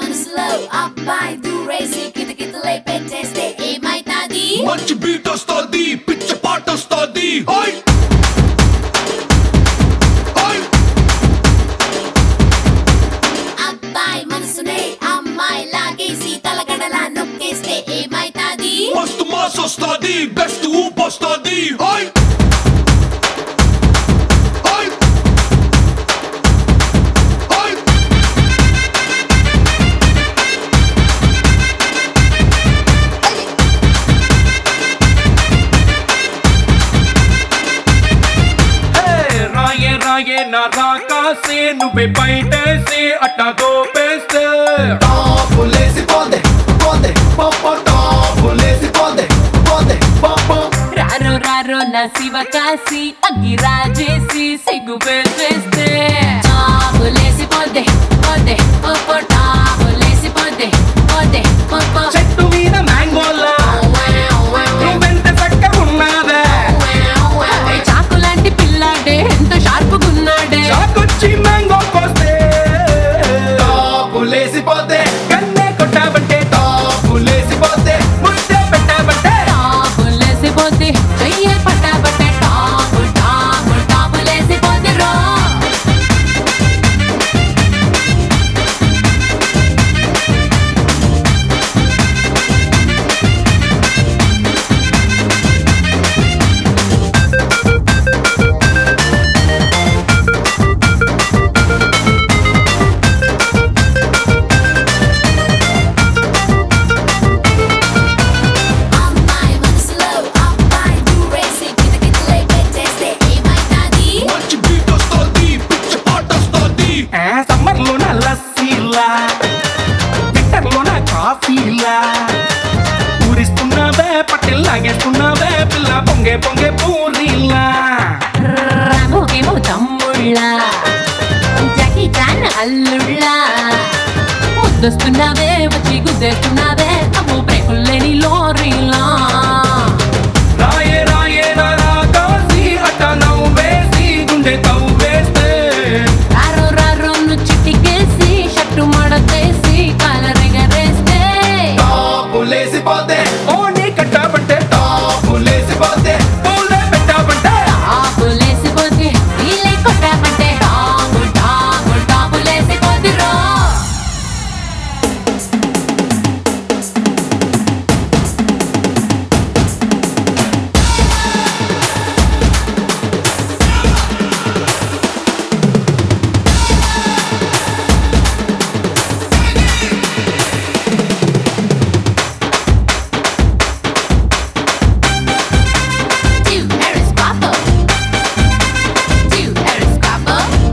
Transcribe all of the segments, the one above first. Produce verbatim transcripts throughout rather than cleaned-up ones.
మనసులో అబ్బాయి దూరేసి కితకితలై పెట్టేస్తే ఏమైతాది? మంచి బీట్ వస్తుంది, పిచ్చ పాట వస్తుంది. అబ్బాయి మనసునే అమ్మాయి లాగేసి తలగడలా నొక్కేస్తే ఏమైతాది? మస్తు మాస్ వస్తుంది, బెస్ట్ ఊపు వస్తుంది. నా రాకాసే నువ్వే బయటేసి అట్టా దోపేస్తే టాపులేసి పోందే పోందే పాప టాపులేసి పోందే పోందే పాప రారో రారో నా శివ కాసి అగ్గి రాజేసి సిగ్గు పెట్టేస్తే టాపులేసి పోందే పోందే పాప టాపులేసి పోందే పోందే పాప చెట్టు మీద మ్యాంగోలా నువ్వెంత చక్కగా ఉన్నావే చాకు లాంటి పిల్లాడే ఎంత షార్పుగున్నాడే చాకొచ్చి మ్యాంగో కోస్తే టాపులేసి పోందే కన్నే కొట్టాబంటే టాపులేసి పోందే ముద్దే పెట్టాబంటే టాపులేసి పోతే చెయ్యే పట్టాబట్టే టాపు టాపు టాపులేసి పోతే రో అమ్మాయి మనసులో అబ్బాయి దూరేసి కితకితలై పెట్టేస్తే ఏమైతాది? మంచి బీట్ వస్తుంది, పిచ్చ పాట వస్తుంది. సమ్మర్ లోన లస్సీలా వింటర్ లోన కాఫీలా ఊరిస్తున్నావే పట్టెల్ లాగేస్తున్నావే పిల్ల పొంగే పొంగే పూరీలా రామోకేమో తమ్ముళ్ళ జాకీ చాన్ అల్లుళ్ళ ముద్దొస్తున్నావే వచ్చి గుద్దేస్తున్నావే అమ్మో బ్రేకుల్లేని లోరీలా రాయే రాయే నా రాకాసి అట్ట నవ్వేసి గుండె తవ్వేస్తే రారో రారో నువ్వు చిటికేసి షట్టు మడతేసి కాలరెగరేస్తే టాపులేసి పోందే ఓని కట్టాబంటే టాపులేసి పోందే పూలే పెట్టాబంటే టాపులేసిపోతే నీళ్ళే కొట్టామంటే టాపు టాపు టాపులేసిపోతే రో Two Harris Guapo. Two Harris Guapo.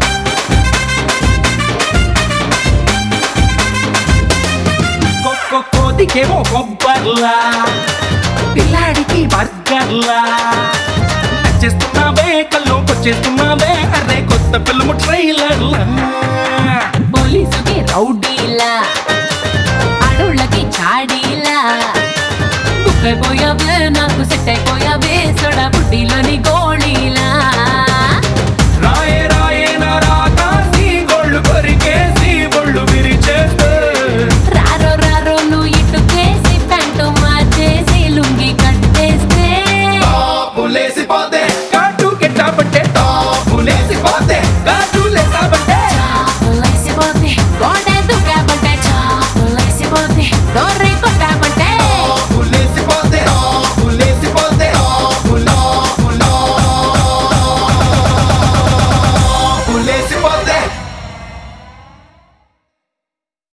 కొక్క కోతికేమో కొబ్బర్లా పిల్లాడికి బర్గర్లా నచ్చేస్తున్నావే కల్లోకొచ్చేస్తున్నావే అరే కొత్త ఫిల్మ్ ట్రై